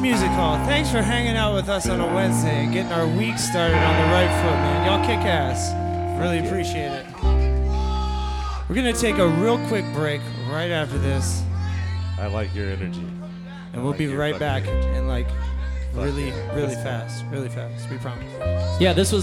Music Hall. Thanks for hanging out with us on a Wednesday and getting our week started on the right foot, man. Y'all kick ass. Really appreciate it. We're going to take a real quick break right after this. I like your energy. And we'll be right back in like really fast. We promise. Yeah, this was